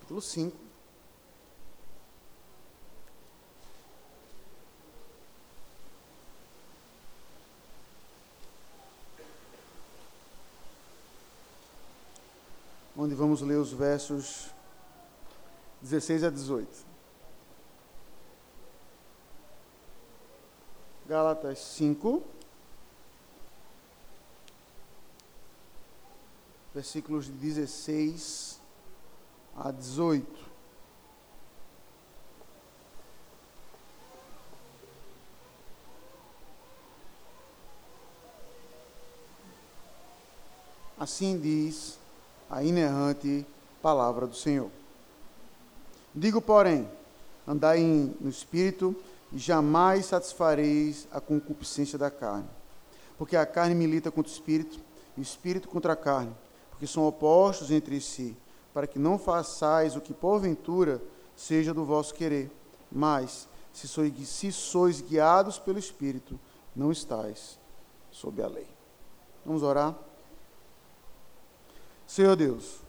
capítulo 5. Onde vamos ler os versos 16 a 18. Gálatas 5, versículos de 16 a 18. Assim diz a inerrante palavra do Senhor. Digo, porém, andai no Espírito, e jamais satisfareis a concupiscência da carne. Porque a carne milita contra o Espírito, e o Espírito contra a carne, porque são opostos entre si, para que não façais o que porventura seja do vosso querer. Mas, se sois guiados pelo Espírito, não estáis sob a lei. Vamos orar? Senhor Deus,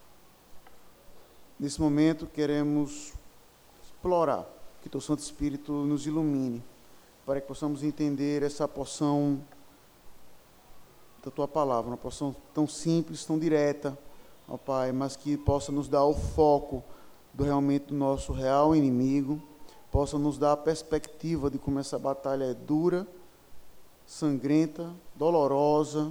nesse momento queremos explorar que Teu Santo Espírito nos ilumine, para que possamos entender essa porção da Tua Palavra, uma porção tão simples, tão direta, ó Pai, mas que possa nos dar o foco do nosso real inimigo, possa nos dar a perspectiva de como essa batalha é dura, sangrenta, dolorosa,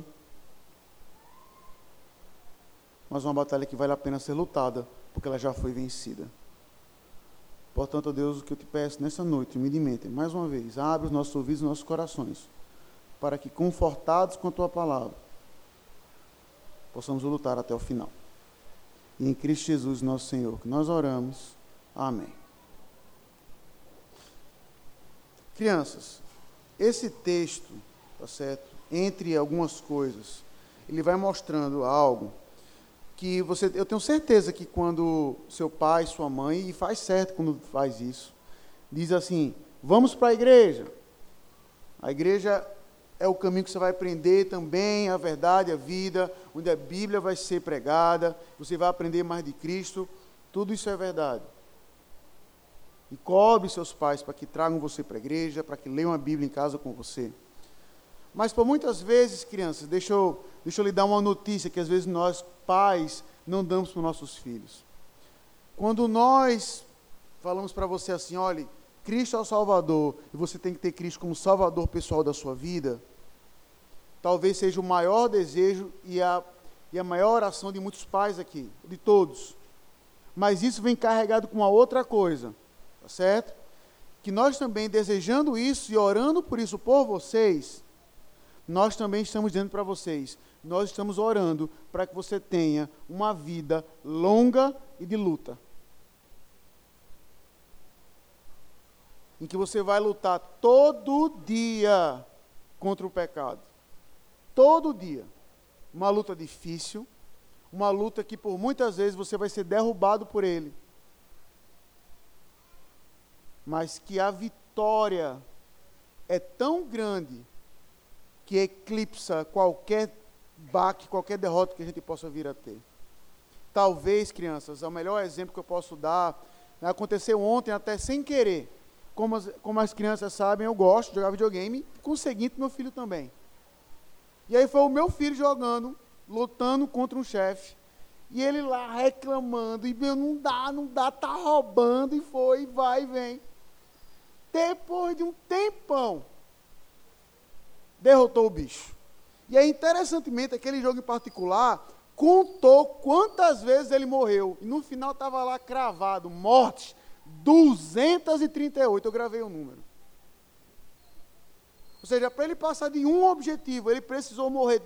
mas uma batalha que vale a pena ser lutada, porque ela já foi vencida. Portanto, ó Deus, o que eu te peço nessa noite, humildemente, mais uma vez, abre os nossos ouvidos e nossos corações, para que, confortados com a Tua Palavra, possamos lutar até o final. E em Cristo Jesus, nosso Senhor, que nós oramos. Amém. Crianças, esse texto, tá certo? Entre algumas coisas, ele vai mostrando algo que eu tenho certeza que quando seu pai, sua mãe, e faz certo quando faz isso, diz assim, vamos para a igreja. A igreja é o caminho que você vai aprender também a verdade, a vida, onde a Bíblia vai ser pregada, você vai aprender mais de Cristo, tudo isso é verdade. E cobre seus pais para que tragam você para a igreja, para que leiam a Bíblia em casa com você. Mas por muitas vezes, crianças, deixa eu lhe dar uma notícia que às vezes nós, pais, não damos para os nossos filhos. Quando nós falamos para você assim, olha, Cristo é o Salvador, e você tem que ter Cristo como Salvador pessoal da sua vida, talvez seja o maior desejo e a maior oração de muitos pais aqui, de todos. Mas isso vem carregado com uma outra coisa, tá certo? Que nós também, desejando isso e orando por isso por vocês, nós também estamos dizendo para vocês, nós estamos orando para que você tenha uma vida longa e de luta. Em que você vai lutar todo dia contra o pecado. Todo dia. Uma luta difícil, uma luta que por muitas vezes você vai ser derrubado por ele. Mas que a vitória é tão grande que eclipsa qualquer baque, qualquer derrota que a gente possa vir a ter. Talvez, crianças, o melhor exemplo que eu posso dar, aconteceu ontem até sem querer. Como as crianças sabem, eu gosto de jogar videogame, conseguinte meu filho também. E aí foi o meu filho jogando, lutando contra um chefe, e ele lá reclamando, e não dá, tá roubando, e foi, vai e vem. Depois de um tempão, derrotou o bicho. E aí, interessantemente, aquele jogo em particular contou quantas vezes ele morreu. E no final estava lá cravado, mortes, 238. Eu gravei o número. Ou seja, para ele passar de um objetivo, ele precisou morrer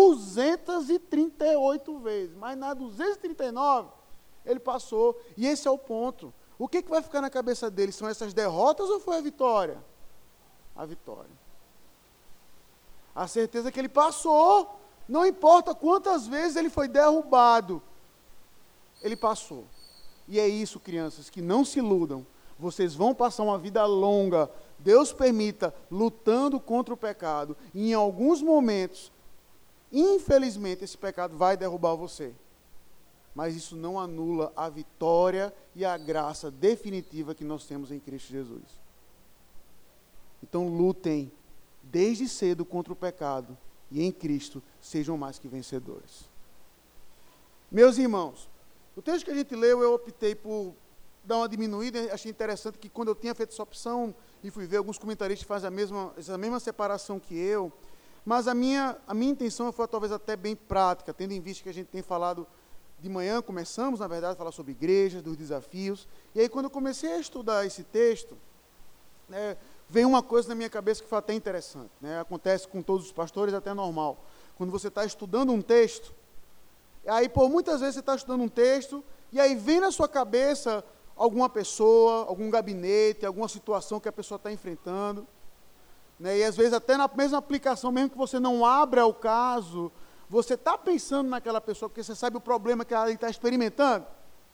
238 vezes. Mas na 239, ele passou. E esse é o ponto. O que vai ficar na cabeça dele? São essas derrotas ou foi a vitória? A vitória. A certeza que ele passou, não importa quantas vezes ele foi derrubado, ele passou. E é isso, crianças, que não se iludam. Vocês vão passar uma vida longa, Deus permita, lutando contra o pecado. E em alguns momentos, infelizmente, esse pecado vai derrubar você. mas isso não anula a vitória e a graça definitiva que nós temos em Cristo Jesus. Então lutem desde cedo contra o pecado e em Cristo sejam mais que vencedores. Meus irmãos, o texto que a gente leu, eu optei por dar uma diminuída. Achei interessante que quando eu tinha feito essa opção e fui ver alguns comentaristas que fazem essa mesma separação que eu, mas a minha intenção foi talvez até bem prática, tendo em vista que a gente tem falado de manhã, começamos na verdade a falar sobre igrejas, dos desafios, e aí quando eu comecei a estudar esse texto, veio uma coisa na minha cabeça que foi até interessante, acontece com todos os pastores, até normal, quando você está estudando um texto, aí por muitas vezes você está estudando um texto, e aí vem na sua cabeça alguma pessoa, algum gabinete, alguma situação que a pessoa está enfrentando, e às vezes até na mesma aplicação, mesmo que você não abra o caso, você está pensando naquela pessoa, porque você sabe o problema que ela está experimentando.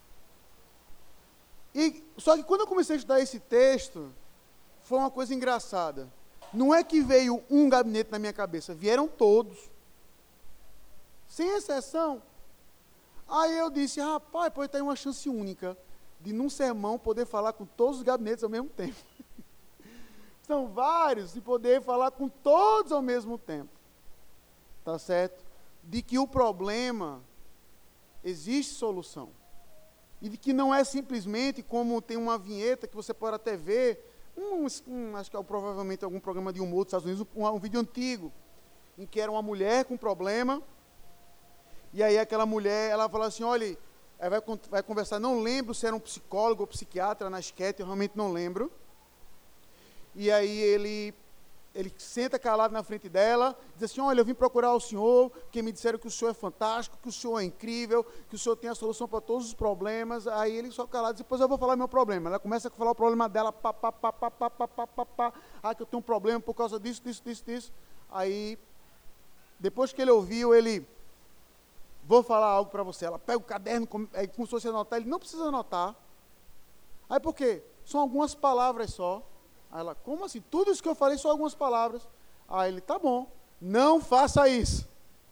Só que quando eu comecei a estudar esse texto, foi uma coisa engraçada. Não é que veio um gabinete na minha cabeça, vieram todos. Sem exceção. Aí eu disse, rapaz, pode ter uma chance única de num sermão poder falar com todos os gabinetes ao mesmo tempo. São vários, e poder falar com todos ao mesmo tempo. Tá certo? De que o problema existe solução. E de que não é simplesmente como tem uma vinheta que você pode até ver, acho que é provavelmente algum programa de humor dos Estados Unidos, um vídeo antigo, em que era uma mulher com problema, e aí aquela mulher, ela fala assim, olha, vai conversar, não lembro se era um psicólogo ou psiquiatra na esquete, eu realmente não lembro. E aí ele senta calado na frente dela, diz assim, olha, eu vim procurar o senhor, porque me disseram que o senhor é fantástico, que o senhor é incrível, que o senhor tem a solução para todos os problemas. Aí ele só calado diz, depois eu vou falar meu problema. Ela começa a falar o problema dela, que eu tenho um problema por causa disso. Aí, depois que ele ouviu, vou falar algo para você. Ela pega o caderno, como se fosse anotar, ele não precisa anotar. Aí por quê? São algumas palavras só. Aí ela, como assim? Tudo isso que eu falei são algumas palavras. Aí ele, tá bom, não faça isso.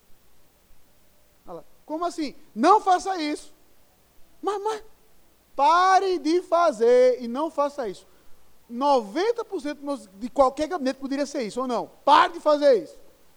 Ela, como assim? Não faça isso. Mas, pare de fazer e não faça isso. 90% de qualquer gabinete poderia ser isso, ou não? Pare de fazer isso.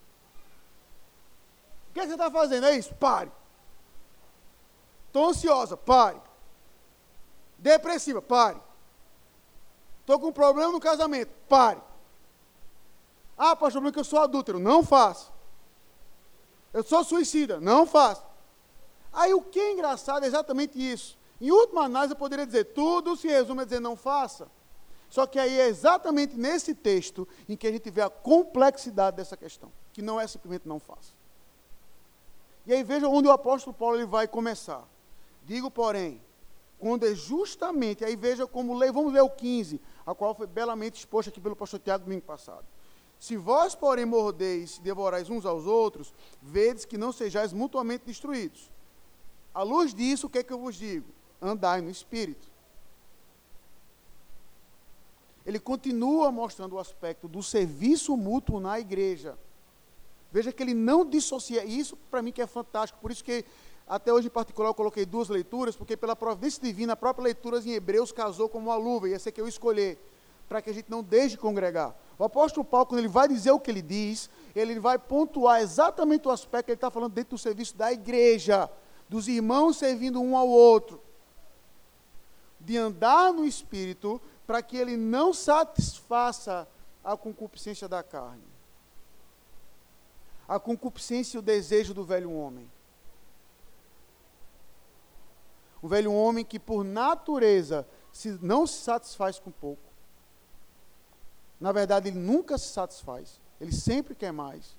O que você está fazendo? É isso? Pare. Estou ansiosa, pare. Depressiva, pare. Estou com um problema no casamento, pare. Pastor, problema que eu sou adúltero, não faça. Eu sou suicida, não faça. Aí o que é engraçado é exatamente isso. Em última análise eu poderia dizer, tudo se resume a dizer não faça. Só que aí é exatamente nesse texto em que a gente vê a complexidade dessa questão, que não é simplesmente não faça. E aí veja onde o apóstolo Paulo ele vai começar. Digo, porém, quando é justamente, aí veja como, vamos ler o 15, a qual foi belamente exposto aqui pelo pastor Tiago domingo passado. Se vós, porém, mordeis e devorais uns aos outros, vedes que não sejais mutuamente destruídos. À luz disso, o que é que eu vos digo? Andai no Espírito. Ele continua mostrando o aspecto do serviço mútuo na igreja. Veja que ele não dissocia, e isso para mim que é fantástico, por isso que até hoje em particular eu coloquei 2 leituras, porque pela providência divina, a própria leitura em Hebreus casou como uma luva, e essa é que eu escolhi, para que a gente não deixe de congregar. O apóstolo Paulo, quando ele vai dizer o que ele diz, ele vai pontuar exatamente o aspecto que ele está falando dentro do serviço da igreja, dos irmãos servindo um ao outro, de andar no Espírito, para que ele não satisfaça a concupiscência da carne, a concupiscência e o desejo do velho homem. O velho homem que, por natureza, não se satisfaz com pouco. Na verdade, ele nunca se satisfaz. Ele sempre quer mais.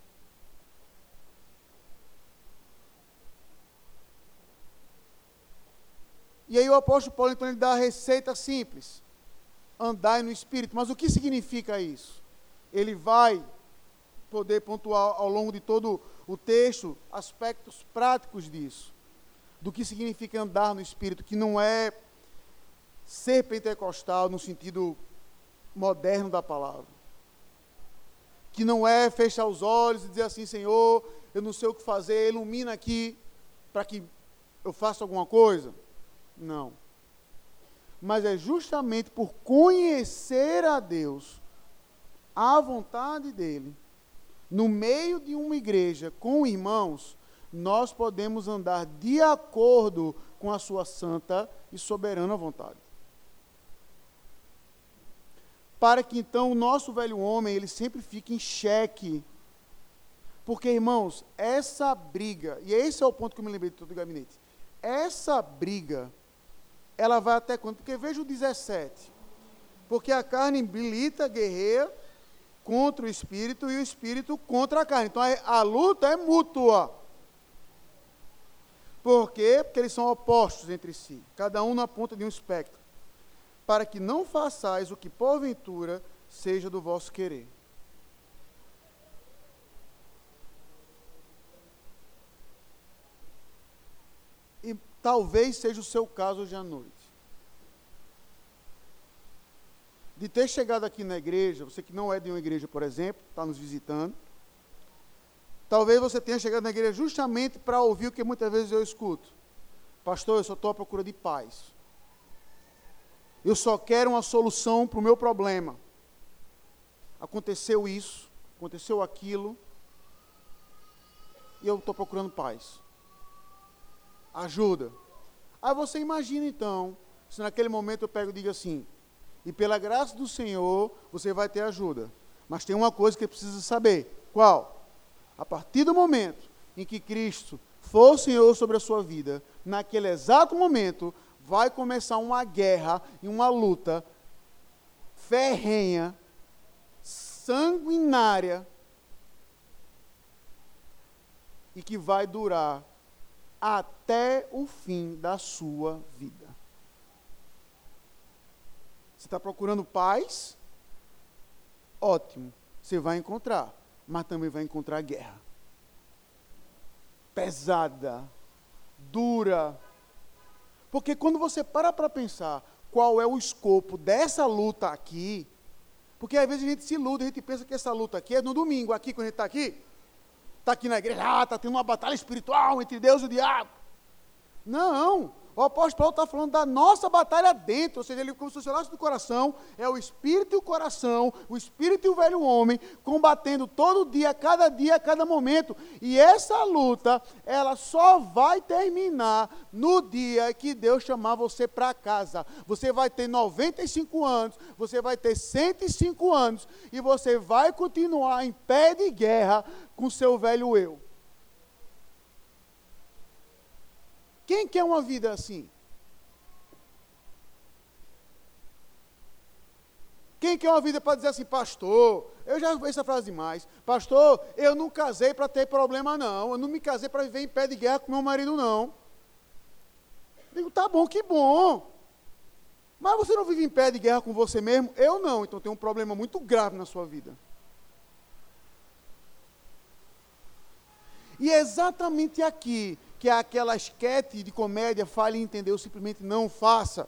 E aí o apóstolo Paulo, então, ele dá a receita simples. Andai no Espírito. Mas o que significa isso? Ele vai poder pontuar ao longo de todo o texto aspectos práticos disso. Do que significa andar no Espírito, que não é ser pentecostal no sentido moderno da palavra. Que não é fechar os olhos e dizer assim, Senhor, eu não sei o que fazer, ilumina aqui, para que eu faço alguma coisa? Não. Mas é justamente por conhecer a Deus, a vontade dEle, no meio de uma igreja com irmãos, nós podemos andar de acordo com a sua santa e soberana vontade. Para que então o nosso velho homem, ele sempre fique em xeque. Porque, irmãos, essa briga, e esse é o ponto que eu me lembrei de todo o gabinete, essa briga, ela vai até quando? Porque veja o 17. Porque a carne milita, guerreia contra o espírito e o espírito contra a carne. Então a luta é mútua. Por quê? Porque eles são opostos entre si, cada um na ponta de um espectro. Para que não façais o que porventura seja do vosso querer. E talvez seja o seu caso hoje à noite. De ter chegado aqui na igreja, você que não é de uma igreja, por exemplo, está nos visitando, talvez você tenha chegado na igreja justamente para ouvir o que muitas vezes eu escuto. Pastor, eu só estou à procura de paz. Eu só quero uma solução para o meu problema. Aconteceu isso, aconteceu aquilo, e eu estou procurando paz. Ajuda. Aí você imagina então, se naquele momento eu pego e digo assim, e pela graça do Senhor, você vai ter ajuda. Mas tem uma coisa que precisa saber. Qual? A partir do momento em que Cristo for o Senhor sobre a sua vida, naquele exato momento, vai começar uma guerra e uma luta ferrenha, sanguinária, e que vai durar até o fim da sua vida. Você está procurando paz? Ótimo, você vai encontrar, mas também vai encontrar guerra. Pesada, dura. Porque quando você para pensar qual é o escopo dessa luta aqui, porque às vezes a gente se ilude, a gente pensa que essa luta aqui é no domingo, aqui quando a gente está aqui na igreja, está tendo uma batalha espiritual entre Deus e o diabo. Não, o apóstolo Paulo está falando da nossa batalha dentro, ou seja, ele como se fosse o laço do coração, é o espírito e o coração, o espírito e o velho homem, combatendo todo dia, a cada momento. E essa luta, ela só vai terminar no dia que Deus chamar você para casa. Você vai ter 95 anos, você vai ter 105 anos, e você vai continuar em pé de guerra com seu velho eu. Quem quer uma vida assim? Quem quer uma vida para dizer assim, pastor, eu já ouvi essa frase demais, pastor, eu não casei para ter problema não, eu não me casei para viver em pé de guerra com meu marido não. Digo, tá bom, que bom. Mas você não vive em pé de guerra com você mesmo? Eu não, então tem um problema muito grave na sua vida. E é exatamente aqui que é aquela esquete de comédia, fale em entender, ou simplesmente não faça.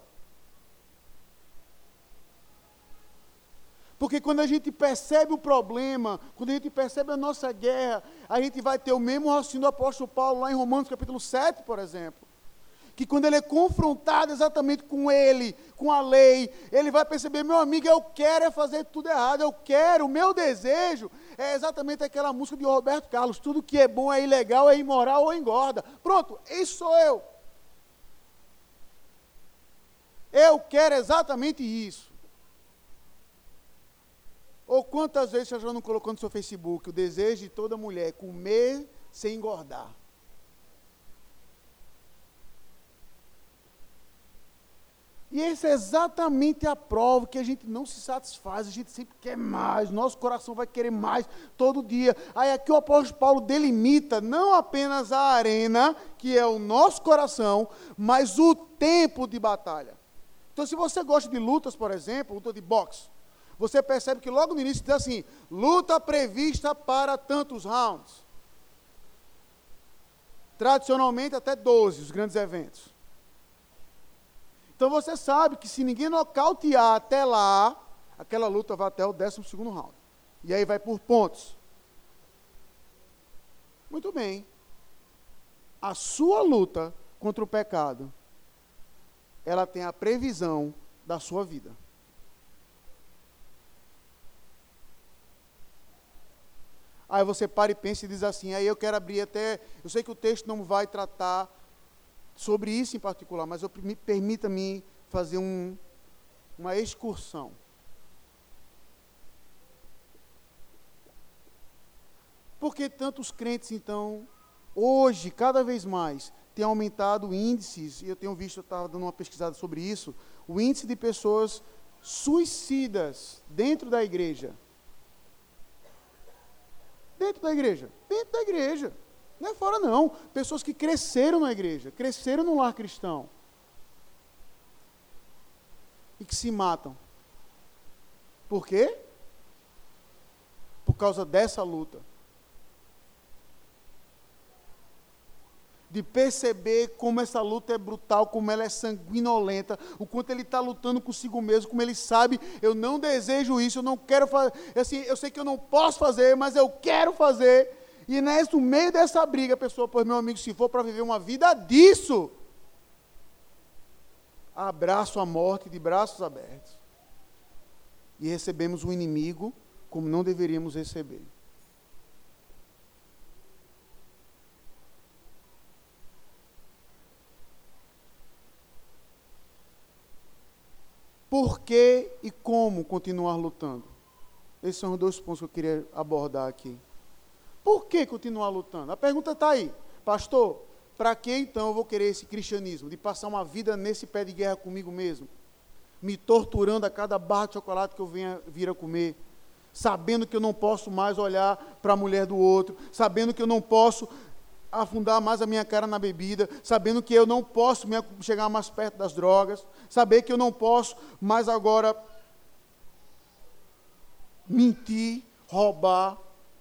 Porque quando a gente percebe o problema, quando a gente percebe a nossa guerra, a gente vai ter o mesmo raciocínio do apóstolo Paulo, lá em Romanos capítulo 7, por exemplo. Que quando ele é confrontado exatamente com ele, com a lei, ele vai perceber, meu amigo, eu quero é fazer tudo errado, o meu desejo é exatamente aquela música de Roberto Carlos, tudo que é bom é ilegal, é imoral ou engorda. Pronto, isso sou eu. Eu quero exatamente isso. Ou quantas vezes você já não colocou no seu Facebook o desejo de toda mulher comer sem engordar? E essa é exatamente a prova que a gente não se satisfaz, a gente sempre quer mais, nosso coração vai querer mais todo dia. Aí aqui o apóstolo Paulo delimita não apenas a arena, que é o nosso coração, mas o tempo de batalha. Então se você gosta de lutas, por exemplo, luta de boxe, você percebe que logo no início diz assim, luta prevista para tantos rounds. Tradicionalmente até 12, os grandes eventos. Então você sabe que se ninguém nocautear até lá, aquela luta vai até o 12º round. E aí vai por pontos. Muito bem. A sua luta contra o pecado, ela tem a previsão da sua vida. Aí você para e pensa e diz assim, aí eu quero abrir até, eu sei que o texto não vai tratar sobre isso em particular, mas permita-me fazer uma excursão. Por que tantos crentes, então, hoje, cada vez mais, têm aumentado índices, e eu tenho visto, eu estava dando uma pesquisada sobre isso, o índice de pessoas suicidas dentro da igreja. Dentro da igreja. Dentro da igreja. Não é fora, não. Pessoas que cresceram na igreja, cresceram no lar cristão. E que se matam. Por quê? Por causa dessa luta. De perceber como essa luta é brutal, como ela é sanguinolenta, o quanto ele está lutando consigo mesmo, como ele sabe, eu não desejo isso, eu não quero fazer, assim, eu sei que eu não posso fazer, mas eu quero fazer. E no meio dessa briga, a pessoa, pois meu amigo, se for para viver uma vida disso, abraço a morte de braços abertos. E recebemos o inimigo como não deveríamos receber. Por que e como continuar lutando? Esses são os 2 pontos que eu queria abordar aqui. Por que continuar lutando? A pergunta está aí. Pastor, para que então eu vou querer esse cristianismo? De passar uma vida nesse pé de guerra comigo mesmo? Me torturando a cada barra de chocolate que eu vir a comer? Sabendo que eu não posso mais olhar para a mulher do outro? Sabendo que eu não posso afundar mais a minha cara na bebida, sabendo que eu não posso chegar mais perto das drogas, saber que eu não posso mais agora mentir, roubar,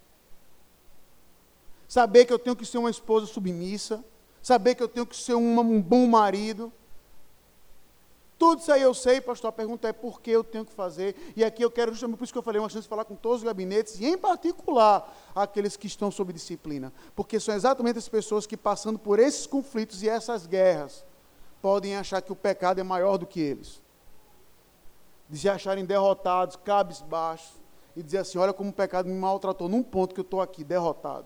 saber que eu tenho que ser uma esposa submissa, saber que eu tenho que ser um bom marido. Tudo isso aí eu sei, pastor. A pergunta é por que eu tenho que fazer. E aqui eu quero, justamente por isso que eu falei, uma chance de falar com todos os gabinetes, e em particular aqueles que estão sob disciplina. Porque são exatamente as pessoas que, passando por esses conflitos e essas guerras, podem achar que o pecado é maior do que eles. De se acharem derrotados, cabisbaixos, e dizer assim, olha como o pecado me maltratou, num ponto que eu estou aqui, derrotado.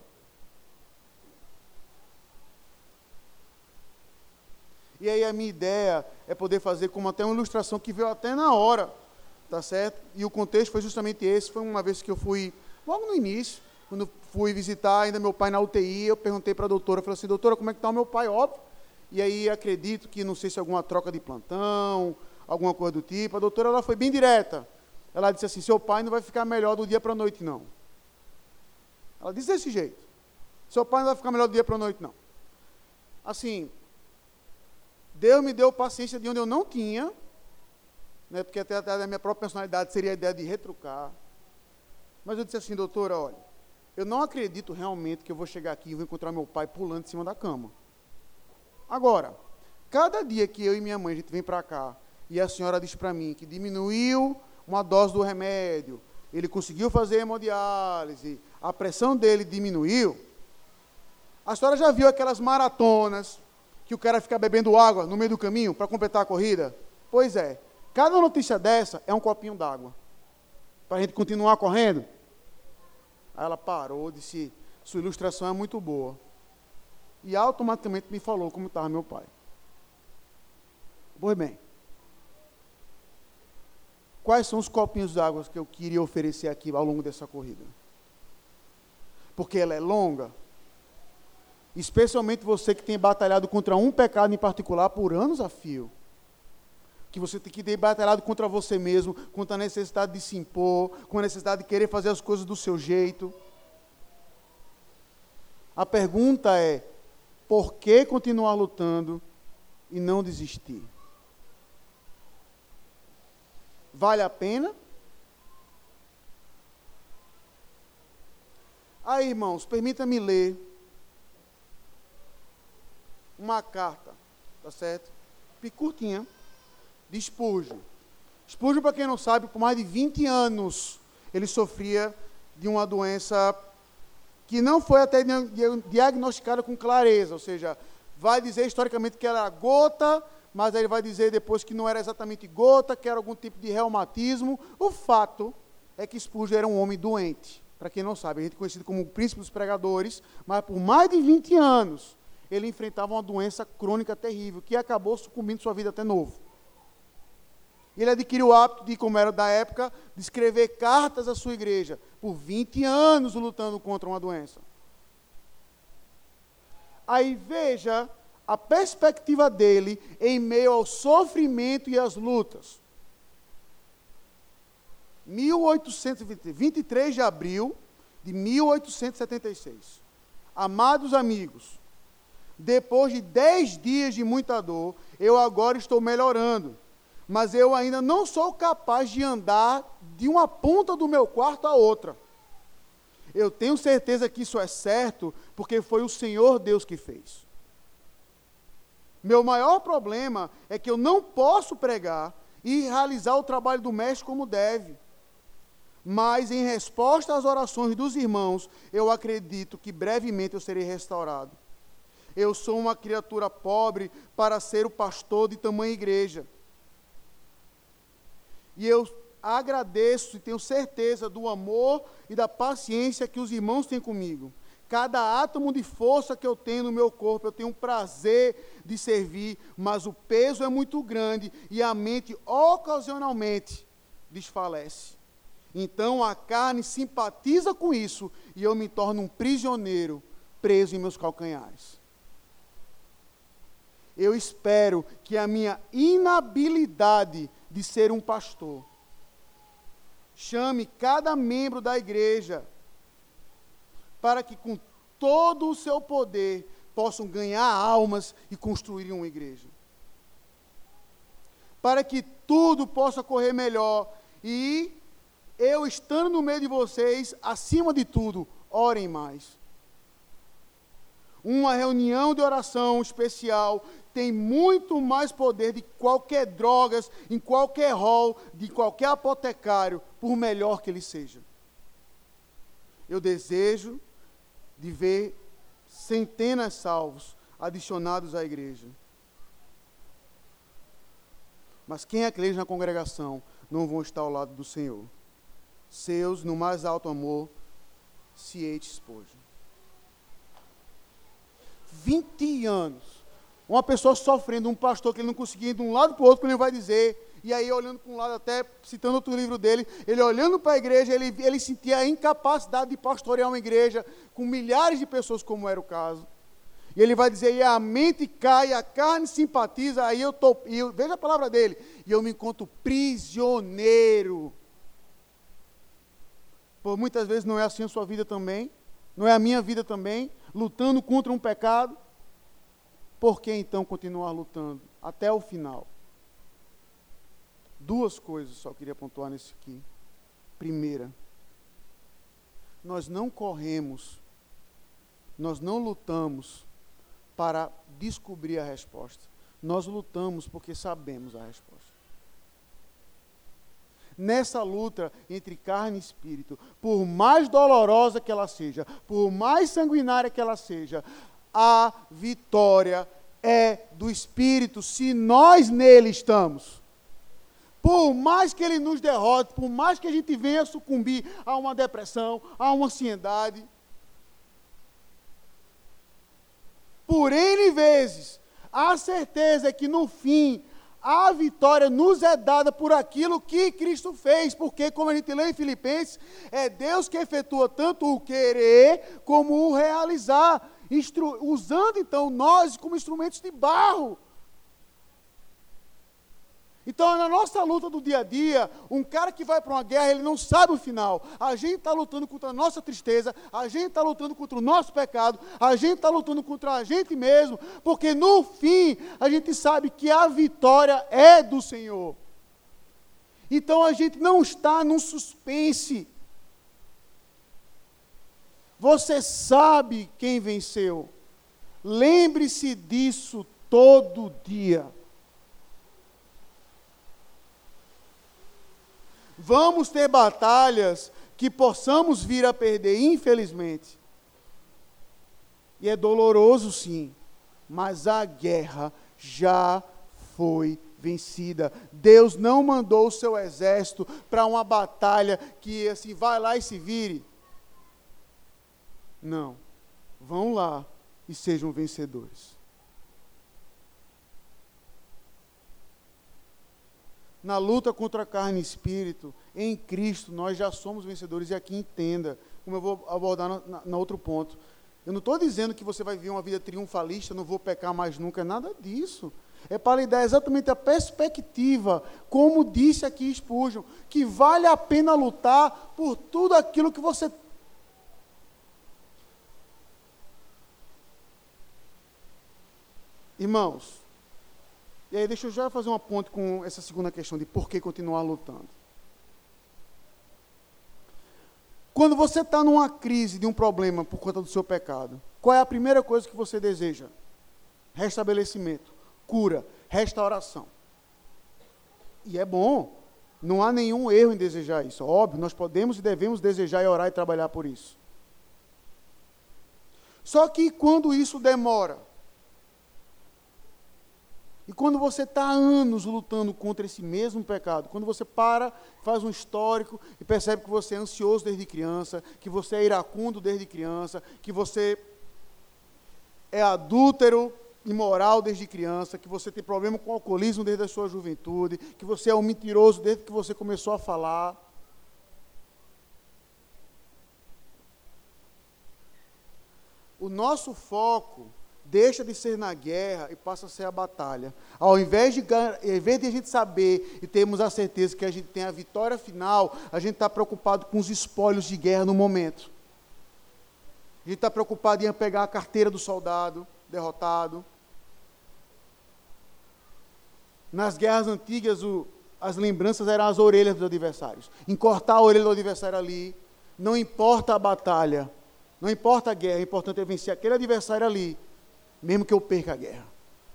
E aí a minha ideia é poder fazer como até uma ilustração que veio até na hora, tá certo? E o contexto foi justamente esse. Foi uma vez que eu fui, logo no início, quando fui visitar ainda meu pai na UTI, eu perguntei para a doutora, falei assim, doutora, como é que está o meu pai? Óbvio. E aí acredito que, não sei se alguma troca de plantão, alguma coisa do tipo. A doutora, ela foi bem direta. Ela disse assim, seu pai não vai ficar melhor do dia para a noite, não. Ela disse desse jeito. Seu pai não vai ficar melhor do dia para a noite, não. Assim, Deus me deu paciência de onde eu não tinha, né, porque até da minha própria personalidade seria a ideia de retrucar. Mas eu disse assim, doutora, olha, eu não acredito realmente que eu vou chegar aqui e vou encontrar meu pai pulando em cima da cama. Agora, cada dia que eu e minha mãe a gente vem para cá e a senhora diz para mim que diminuiu uma dose do remédio, ele conseguiu fazer hemodiálise, a pressão dele diminuiu, a senhora já viu aquelas maratonas que o cara fica bebendo água no meio do caminho para completar a corrida? Pois é, cada notícia dessa é um copinho d'água, para a gente continuar correndo. Aí ela parou, disse, sua ilustração é muito boa. E automaticamente me falou como estava meu pai. Pois bem, quais são os copinhos d'água que eu queria oferecer aqui ao longo dessa corrida? Porque ela é longa, especialmente você que tem batalhado contra um pecado em particular por anos a fio, que você tem que ter batalhado contra você mesmo, contra a necessidade de se impor, com a necessidade de querer fazer as coisas do seu jeito. A pergunta é, por que continuar lutando e não desistir? Vale a pena? Aí, irmãos, permita-me ler uma carta, tá certo? Curtinha, de Spurgeon. Spurgeon, para quem não sabe, por mais de 20 anos, ele sofria de uma doença que não foi até diagnosticada com clareza, ou seja, vai dizer historicamente que ela era gota, mas aí ele vai dizer depois que não era exatamente gota, que era algum tipo de reumatismo. O fato é que Spurgeon era um homem doente. Para quem não sabe, a gente é conhecido como o príncipe dos pregadores, mas por mais de 20 anos, ele enfrentava uma doença crônica terrível, que acabou sucumbindo sua vida até novo. Ele adquiriu o hábito de, como era da época, de escrever cartas à sua igreja, por 20 anos lutando contra uma doença. Aí veja a perspectiva dele em meio ao sofrimento e às lutas. 23 de abril de 1876. Amados amigos, depois de 10 dias de muita dor, eu agora estou melhorando, mas eu ainda não sou capaz de andar de uma ponta do meu quarto à outra. Eu tenho certeza que isso é certo, porque foi o Senhor Deus que fez. Meu maior problema é que eu não posso pregar e realizar o trabalho do mestre como deve. Mas, em resposta às orações dos irmãos, eu acredito que brevemente eu serei restaurado. Eu sou uma criatura pobre para ser o pastor de tamanha igreja. E eu agradeço e tenho certeza do amor e da paciência que os irmãos têm comigo. Cada átomo de força que eu tenho no meu corpo, eu tenho um prazer de servir, mas o peso é muito grande e a mente ocasionalmente desfalece. Então a carne simpatiza com isso e eu me torno um prisioneiro preso em meus calcanhares. Eu espero que a minha inabilidade de ser um pastor chame cada membro da igreja para que com todo o seu poder possam ganhar almas e construir uma igreja. Para que tudo possa correr melhor e eu estando no meio de vocês, acima de tudo, orem mais. Uma reunião de oração especial tem muito mais poder de qualquer drogas, em qualquer hall, de qualquer apotecário, por melhor que ele seja. Eu desejo de ver centenas salvos adicionados à igreja. Mas quem acredita na congregação não vão estar ao lado do Senhor. Seus, no mais alto amor, C.H. Spurgeon. 20 anos. Uma pessoa sofrendo, um pastor que ele não conseguia ir de um lado para o outro, quando ele vai dizer, e aí olhando para um lado, até citando outro livro dele, ele olhando para a igreja, ele sentia a incapacidade de pastorear uma igreja com milhares de pessoas, como era o caso. E ele vai dizer, e a mente cai, a carne simpatiza, aí veja a palavra dele, e eu me encontro prisioneiro. Por muitas vezes não é assim a sua vida também, não é a minha vida também, lutando contra um pecado. Por que então continuar lutando até o final? Duas coisas só queria pontuar nisso aqui. Primeira, nós não corremos, nós não lutamos para descobrir a resposta. Nós lutamos porque sabemos a resposta. Nessa luta entre carne e espírito, por mais dolorosa que ela seja, por mais sanguinária que ela seja, a vitória é do Espírito, se nós nele estamos. Por mais que ele nos derrote, por mais que a gente venha sucumbir a uma depressão, a uma ansiedade, por N vezes, a certeza é que no fim, a vitória nos é dada por aquilo que Cristo fez, porque, como a gente lê em Filipenses, é Deus que efetua tanto o querer como o realizar, usando então nós como instrumentos de barro. Então, na nossa luta do dia a dia, um cara que vai para uma guerra, ele não sabe o final. A gente está lutando contra a nossa tristeza, a gente está lutando contra o nosso pecado, a gente está lutando contra a gente mesmo, porque no fim, a gente sabe que a vitória é do Senhor. Então, a gente não está num suspense. Você sabe quem venceu. Lembre-se disso todo dia. Vamos ter batalhas que possamos vir a perder, infelizmente. E é doloroso, sim. mas a guerra já foi vencida. Deus não mandou o seu exército para uma batalha que assim, vai lá e se vire. Não. Vão lá e sejam vencedores. Na luta contra a carne e espírito, em Cristo, nós já somos vencedores. E aqui entenda, como eu vou abordar na outro ponto. Eu não estou dizendo que você vai viver uma vida triunfalista, não vou pecar mais nunca, nada disso. É para lhe dar exatamente a perspectiva, como disse aqui Spurgeon, que vale a pena lutar por tudo aquilo que você... Irmãos, e aí deixa eu já fazer uma ponte com essa segunda questão de por que continuar lutando. Quando você está numa crise de um problema por conta do seu pecado, qual é a primeira coisa que você deseja? Restabelecimento, cura, restauração. E é bom, não há nenhum erro em desejar isso. Óbvio, nós podemos e devemos desejar e orar e trabalhar por isso. Só que quando isso demora, e quando você está há anos lutando contra esse mesmo pecado, quando você para, faz um histórico e percebe que você é ansioso desde criança, que você é iracundo desde criança, que você é adúltero, imoral desde criança, que você tem problema com o alcoolismo desde a sua juventude, que você é um mentiroso desde que você começou a falar. O nosso foco deixa de ser na guerra e passa a ser a batalha. Ao invés de a gente saber e termos a certeza que a gente tem a vitória final, a gente está preocupado com os espólios de guerra no momento. A gente está preocupado em pegar a carteira do soldado derrotado. Nas guerras antigas, as lembranças eram as orelhas dos adversários. Em cortar a orelha do adversário ali, não importa a batalha, não importa a guerra, o importante é vencer aquele adversário ali, mesmo que eu perca a guerra.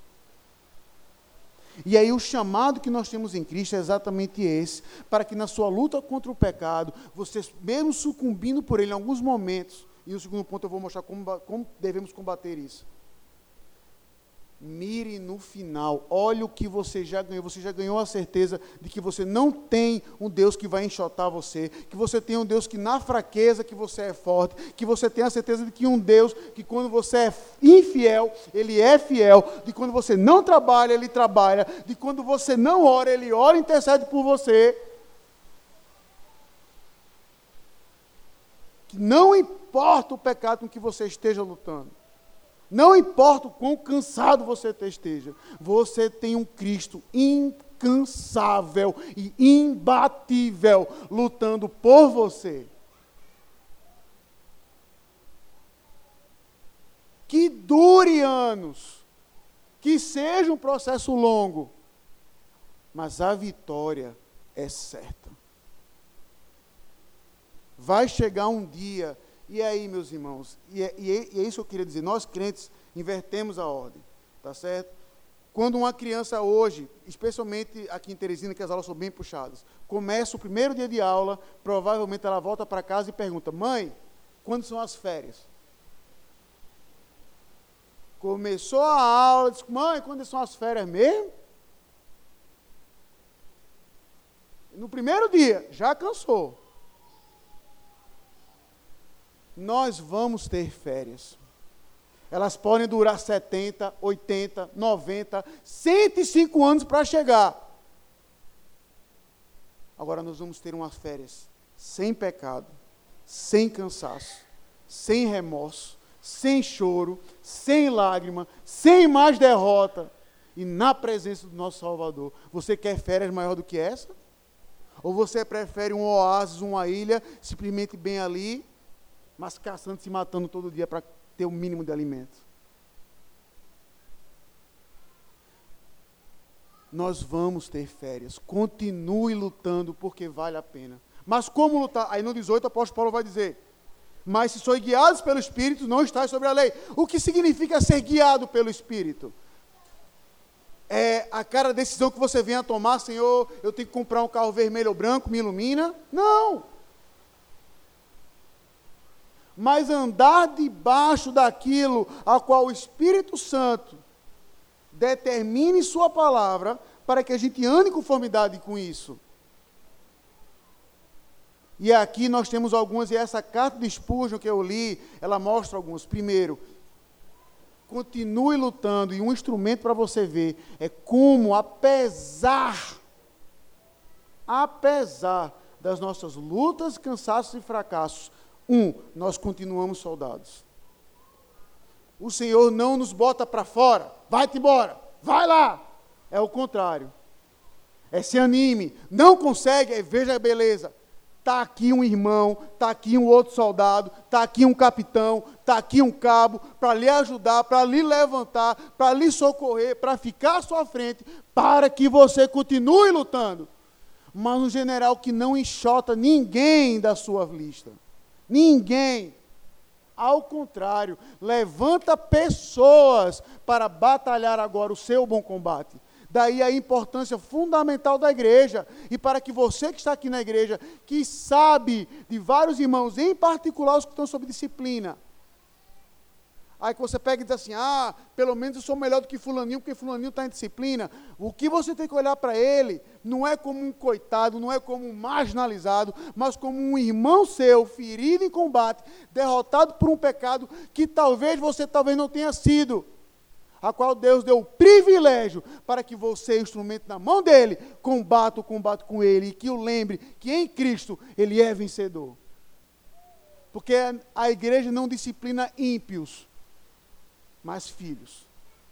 E aí o chamado que nós temos em Cristo é exatamente esse, para que na sua luta contra o pecado, você, mesmo sucumbindo por ele em alguns momentos, e no segundo ponto eu vou mostrar como devemos combater isso. Mire no final, olhe o que você já ganhou a certeza de que você não tem um Deus que vai enxotar você, que você tem um Deus que na fraqueza que você é forte, que você tem a certeza de que um Deus que quando você é infiel, Ele é fiel, de quando você não trabalha, Ele trabalha, de quando você não ora, Ele ora e intercede por você. Que não importa o pecado com que você esteja lutando, não importa o quão cansado você esteja, você tem um Cristo incansável e imbatível lutando por você. Que dure anos, que seja um processo longo, mas a vitória é certa. Vai chegar um dia. E aí, meus irmãos, e é isso que eu queria dizer, nós crentes invertemos a ordem, tá certo? Quando uma criança hoje, especialmente aqui em Teresina, que as aulas são bem puxadas, começa o primeiro dia de aula, provavelmente ela volta para casa e pergunta: mãe, quando são as férias? Começou a aula, diz: mãe, quando são as férias mesmo? No primeiro dia, já cansou. Nós vamos ter férias. Elas podem durar 70, 80, 90, 105 anos para chegar. Agora nós vamos ter umas férias sem pecado, sem cansaço, sem remorso, sem choro, sem lágrima, sem mais derrota e na presença do nosso Salvador. Você quer férias maior do que essa? Ou você prefere um oásis, uma ilha, simplesmente bem ali, mas caçando, se matando todo dia para ter o mínimo de alimento? Nós vamos ter férias. Continue lutando, porque vale a pena. Mas como lutar? Aí no 18 o apóstolo Paulo vai dizer: mas se sois guiados pelo Espírito, não estáis sobre a lei. O que significa ser guiado pelo Espírito? É a cada decisão que você venha a tomar: Senhor, eu tenho que comprar um carro vermelho ou branco, me ilumina? Não! mas andar debaixo daquilo a qual o Espírito Santo determine em sua palavra, para que a gente ande em conformidade com isso. E aqui nós temos algumas, e essa carta de Spurgeon que eu li, ela mostra alguns. Primeiro, continue lutando, e um instrumento para você ver é como, apesar das nossas lutas, cansaços e fracassos, nós continuamos soldados. O Senhor não nos bota para fora, vai-te embora, vai lá. É o contrário. É se anime, não consegue, veja a beleza. Está aqui um irmão, está aqui um outro soldado, está aqui um capitão, está aqui um cabo, para lhe ajudar, para lhe levantar, para lhe socorrer, para ficar à sua frente, para que você continue lutando. Mas um general que não enxota ninguém da sua lista. Ninguém. Ao contrário, levanta pessoas para batalhar agora o seu bom combate. Daí a importância fundamental da igreja, e para que você que está aqui na igreja, que sabe de vários irmãos, em particular os que estão sob disciplina, aí que você pega e diz assim, pelo menos eu sou melhor do que fulaninho, porque fulaninho está em disciplina. O que você tem que olhar para ele, não é como um coitado, não é como um marginalizado, mas como um irmão seu, ferido em combate, derrotado por um pecado, que talvez você não tenha sido, a qual Deus deu o privilégio para que você, instrumento na mão dele, combata o combate com ele, e que o lembre que em Cristo ele é vencedor. Porque a igreja não disciplina ímpios, mas filhos.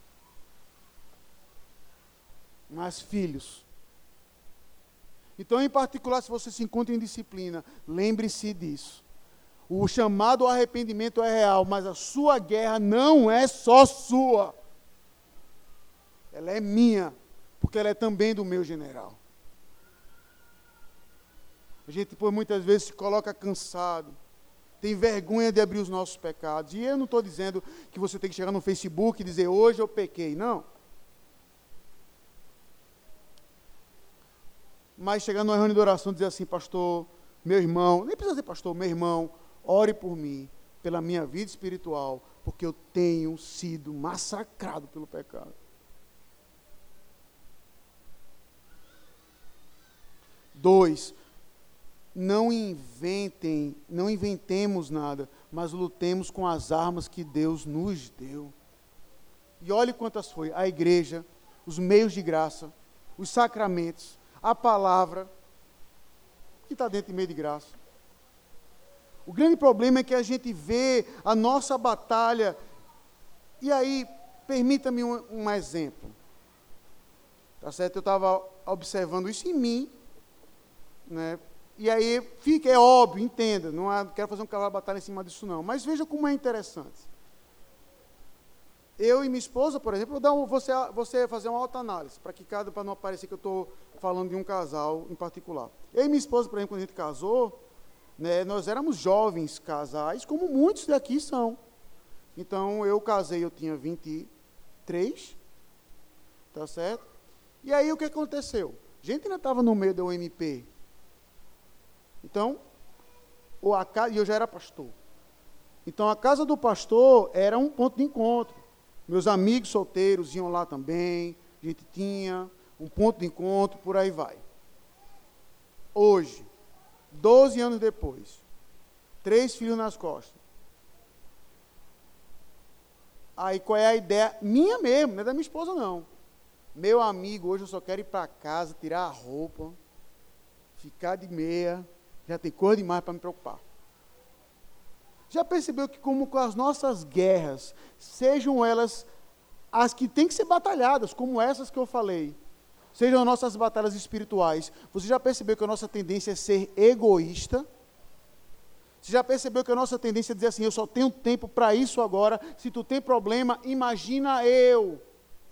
Mas filhos. Então, em particular, se você se encontra em disciplina, lembre-se disso. O chamado ao arrependimento é real, mas a sua guerra não é só sua. Ela é minha, porque ela é também do meu general. A gente, por muitas vezes, se coloca cansado, tem vergonha de abrir os nossos pecados. E eu não estou dizendo que você tem que chegar no Facebook e dizer, hoje eu pequei. Não. Mas chegar numa reunião de oração e dizer assim, pastor, meu irmão, nem precisa dizer pastor, meu irmão, ore por mim, pela minha vida espiritual, porque eu tenho sido massacrado pelo pecado. 2, não inventemos nada, mas lutemos com as armas que Deus nos deu. E olhe quantas foi: a igreja, os meios de graça, os sacramentos, a palavra, que está dentro de meio de graça. O grande problema é que a gente vê a nossa batalha, e aí, permita-me um exemplo. Tá certo? Eu estava observando isso em mim, né? E aí, é óbvio, entenda, não quero fazer um cavalo de batalha em cima disso não, mas veja como é interessante. Eu e minha esposa, por exemplo, você fazer uma autoanálise, para não parecer que eu estou falando de um casal em particular. Eu e minha esposa, por exemplo, quando a gente casou, né, nós éramos jovens casais, como muitos daqui são. Então, eu casei, eu tinha 23, tá certo? E aí, o que aconteceu? A gente ainda estava no meio da UMP. Então, e eu já era pastor. Então, a casa do pastor era um ponto de encontro. Meus amigos solteiros iam lá também, a gente tinha um ponto de encontro, por aí vai. Hoje, 12 anos depois, 3 filhos nas costas. Aí, qual é a ideia? Minha mesmo, não é da minha esposa, não. Meu amigo, hoje eu só quero ir para casa, tirar a roupa, ficar de meia, já tem coisa demais para me preocupar. Já percebeu que como com as nossas guerras, sejam elas as que têm que ser batalhadas, como essas que eu falei, sejam nossas batalhas espirituais, você já percebeu que a nossa tendência é ser egoísta? Você já percebeu que a nossa tendência é dizer assim, eu só tenho tempo para isso agora, se tu tem problema, imagina eu.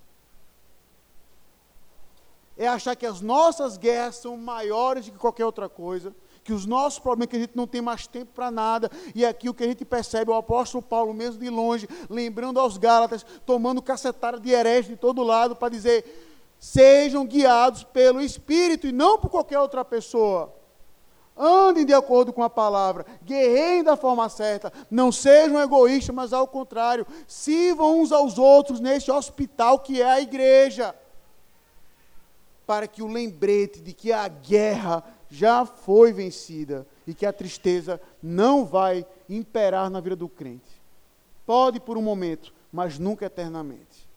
É achar que as nossas guerras são maiores do que qualquer outra coisa, que os nossos problemas, que a gente não tem mais tempo para nada, e aqui o que a gente percebe, o apóstolo Paulo, mesmo de longe, lembrando aos Gálatas, tomando cacetada de herege de todo lado, para dizer, sejam guiados pelo Espírito, e não por qualquer outra pessoa. andem de acordo com a palavra, guerreiem da forma certa, não sejam egoístas, mas ao contrário, sirvam uns aos outros neste hospital que é a igreja, para que o lembrete de que a guerra já foi vencida e que a tristeza não vai imperar na vida do crente. Pode por um momento, mas nunca eternamente.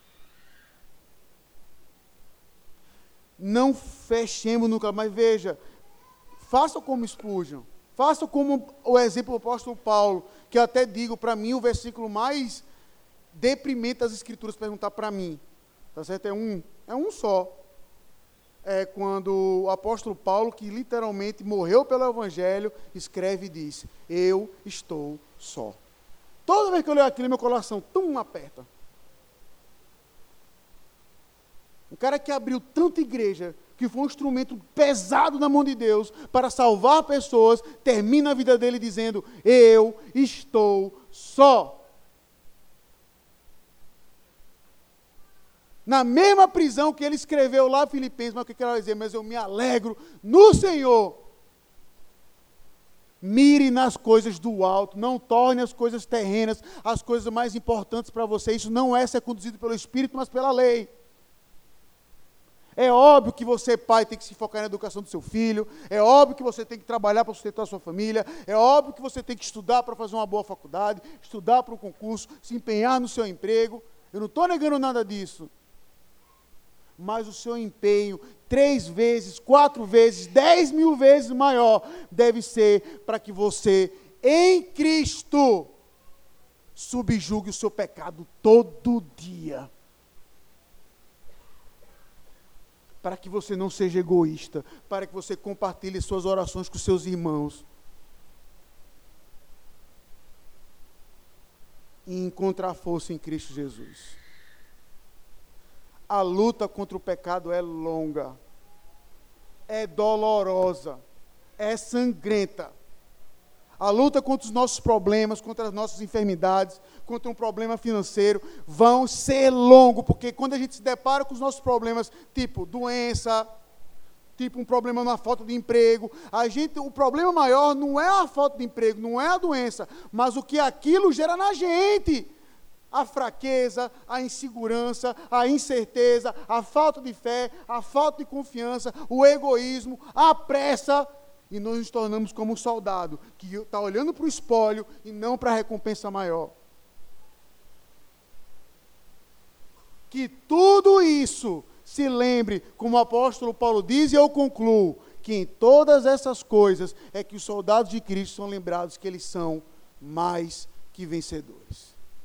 Não fechemos nunca, mas veja, faça como Spurgeon, faça como o exemplo do apóstolo Paulo, que eu até digo, para mim, o versículo mais deprimente das Escrituras, perguntar para mim, tá certo? É um só. É quando o apóstolo Paulo, que literalmente morreu pelo Evangelho, escreve e diz, eu estou só. Toda vez que eu leio aquilo, meu coração aperta. Um cara que abriu tanta igreja, que foi um instrumento pesado na mão de Deus para salvar pessoas, termina a vida dele dizendo, eu estou só. Na mesma prisão que ele escreveu lá Filipenses, mas o que eu quero dizer? Mas eu me alegro no Senhor. Mire nas coisas do alto, não torne as coisas terrenas as coisas mais importantes para você. Isso não é ser conduzido pelo Espírito, mas pela lei. É óbvio que você, pai, tem que se focar na educação do seu filho. É óbvio que você tem que trabalhar para sustentar a sua família. É óbvio que você tem que estudar para fazer uma boa faculdade, estudar para um concurso, se empenhar no seu emprego. Eu não estou negando nada disso. Mas o seu empenho, 3 vezes, 4 vezes, 10 mil vezes maior, deve ser para que você, em Cristo, subjugue o seu pecado todo dia. Para que você não seja egoísta, para que você compartilhe suas orações com seus irmãos. E encontrar força em Cristo Jesus. A luta contra o pecado é longa, é dolorosa, é sangrenta. A luta contra os nossos problemas, contra as nossas enfermidades, contra um problema financeiro, vão ser longo, porque quando a gente se depara com os nossos problemas, tipo doença, tipo um problema na falta de emprego, o problema maior não é a falta de emprego, não é a doença, mas o que aquilo gera na gente. A fraqueza, a insegurança, a incerteza, a falta de fé, a falta de confiança, o egoísmo, a pressa, e nós nos tornamos como um soldado, que está olhando para o espólio e não para a recompensa maior. Que tudo isso se lembre, como o apóstolo Paulo diz, e eu concluo, que em todas essas coisas é que os soldados de Cristo são lembrados que eles são mais que vencedores.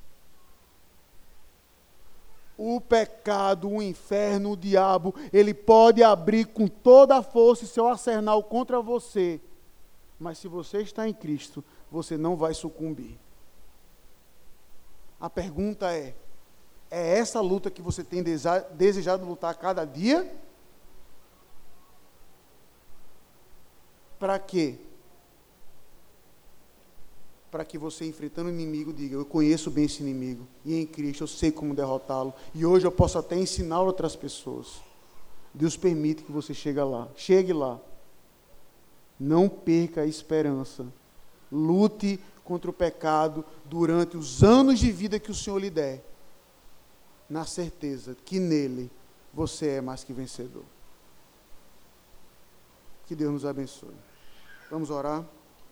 O pecado, o inferno, o diabo, ele pode abrir com toda a força seu arsenal contra você. Mas se você está em Cristo, você não vai sucumbir. A pergunta é essa luta que você tem desejado lutar a cada dia? Para quê? Para que você, enfrentando o inimigo, diga, eu conheço bem esse inimigo, e em Cristo eu sei como derrotá-lo, e hoje eu posso até ensinar outras pessoas. Deus permite que você chegue lá. Não perca a esperança. Lute contra o pecado durante os anos de vida que o Senhor lhe der, na certeza que nele você é mais que vencedor. Que Deus nos abençoe. Vamos orar.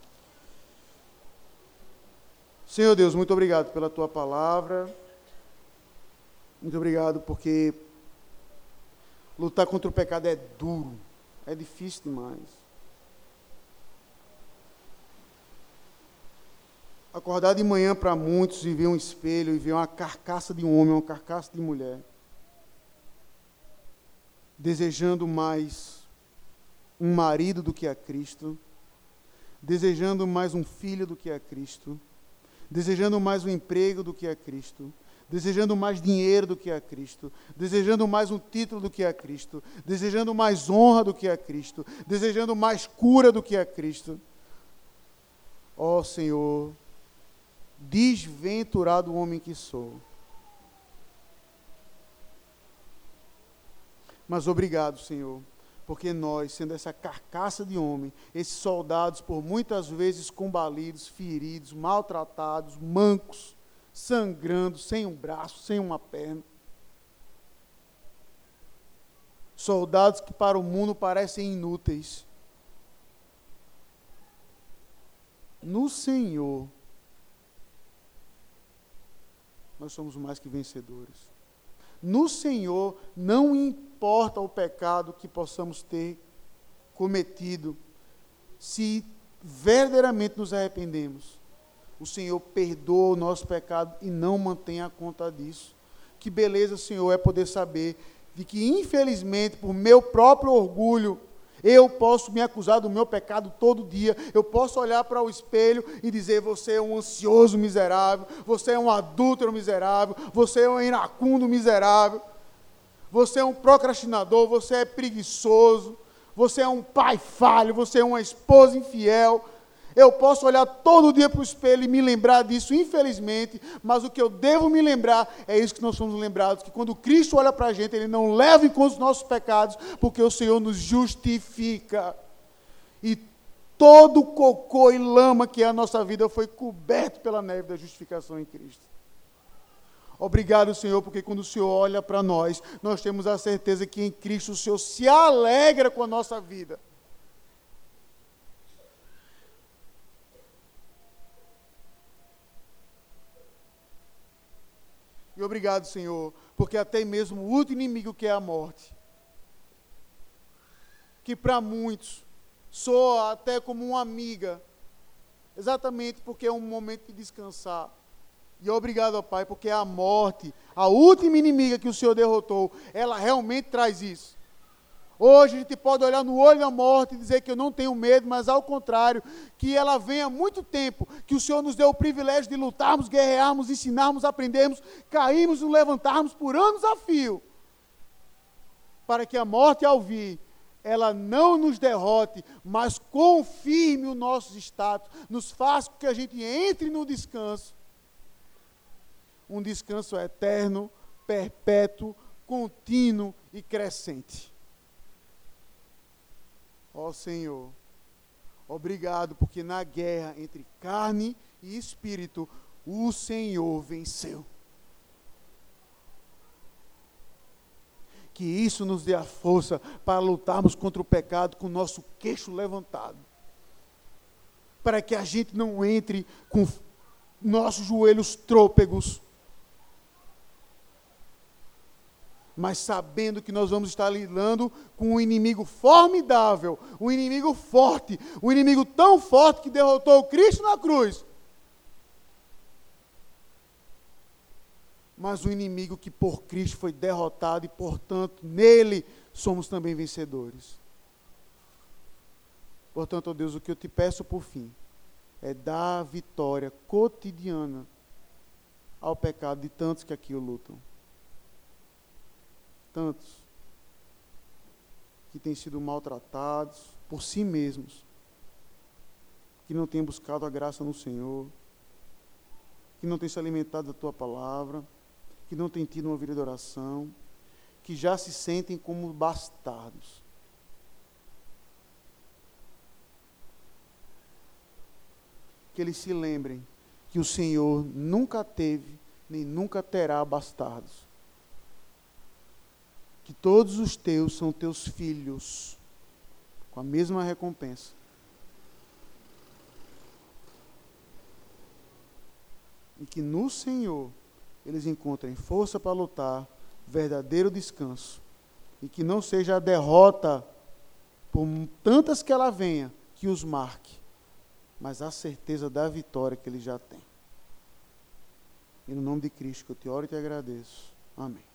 Senhor Deus, muito obrigado pela Tua palavra, muito obrigado porque lutar contra o pecado é duro, é difícil demais. Acordar de manhã para muitos e ver um espelho, e ver uma carcaça de um homem, uma carcaça de mulher, desejando mais um marido do que a Cristo, desejando mais um filho do que a Cristo, desejando mais um emprego do que a Cristo, desejando mais dinheiro do que a Cristo, desejando mais um título do que a Cristo, desejando mais honra do que a Cristo, desejando mais cura do que a Cristo. Ó Senhor, desventurado homem que sou. Mas obrigado, Senhor, Porque nós, sendo essa carcaça de homem, esses soldados por muitas vezes combalidos, feridos, maltratados, mancos, sangrando, sem um braço, sem uma perna. Soldados que para o mundo parecem inúteis. No Senhor, nós somos mais que vencedores. No Senhor, não importa o pecado que possamos ter cometido, se verdadeiramente nos arrependemos, o Senhor perdoa o nosso pecado e não mantém a conta disso. Que beleza, Senhor, é poder saber de que, infelizmente, por meu próprio orgulho, eu posso me acusar do meu pecado todo dia. Eu posso olhar para o espelho e dizer: você é um ansioso miserável, você é um adúltero miserável, você é um iracundo miserável, você é um procrastinador, você é preguiçoso, você é um pai falho, você é uma esposa infiel. Eu posso olhar todo dia para o espelho e me lembrar disso, infelizmente, mas o que eu devo me lembrar é isso que nós somos lembrados, que quando Cristo olha para a gente, Ele não leva em conta os nossos pecados, porque o Senhor nos justifica. E todo cocô e lama que é a nossa vida foi coberto pela neve da justificação em Cristo. Obrigado, Senhor, porque quando o Senhor olha para nós, nós temos a certeza que em Cristo o Senhor se alegra com a nossa vida. E obrigado, Senhor, porque até mesmo o último inimigo, que é a morte, que para muitos soa até como uma amiga, exatamente porque é um momento de descansar. E obrigado, ó Pai, porque a morte, a última inimiga que o Senhor derrotou, ela realmente traz isso. Hoje a gente pode olhar no olho da morte e dizer que eu não tenho medo, mas ao contrário, que ela vem há muito tempo, que o Senhor nos deu o privilégio de lutarmos, guerrearmos, ensinarmos, aprendermos, cairmos e nos levantarmos por anos a fio, para que a morte, ao vir, ela não nos derrote, mas confirme o nosso status, nos faça com que a gente entre no descanso, um descanso eterno, perpétuo, contínuo e crescente. Ó Senhor, obrigado, porque na guerra entre carne e espírito, o Senhor venceu. Que isso nos dê a força para lutarmos contra o pecado com o nosso queixo levantado. Para que a gente não entre com nossos joelhos trôpegos, mas sabendo que nós vamos estar lidando com um inimigo formidável, um inimigo forte, um inimigo tão forte que derrotou Cristo na cruz. Mas um inimigo que por Cristo foi derrotado e, portanto, nele somos também vencedores. Portanto, ó Deus, o que eu te peço por fim é dar vitória cotidiana ao pecado de tantos que aqui o lutam. Tantos que têm sido maltratados por si mesmos, que não têm buscado a graça no Senhor, que não têm se alimentado da Tua palavra, que não têm tido uma vida de oração, que já se sentem como bastardos. Que eles se lembrem que o Senhor nunca teve, nem nunca terá bastardos. Que todos os teus são teus filhos, com a mesma recompensa. E que no Senhor eles encontrem força para lutar, verdadeiro descanso. E que não seja a derrota, por tantas que ela venha, que os marque, mas a certeza da vitória que eles já têm. E no nome de Cristo que eu te oro e te agradeço. Amém.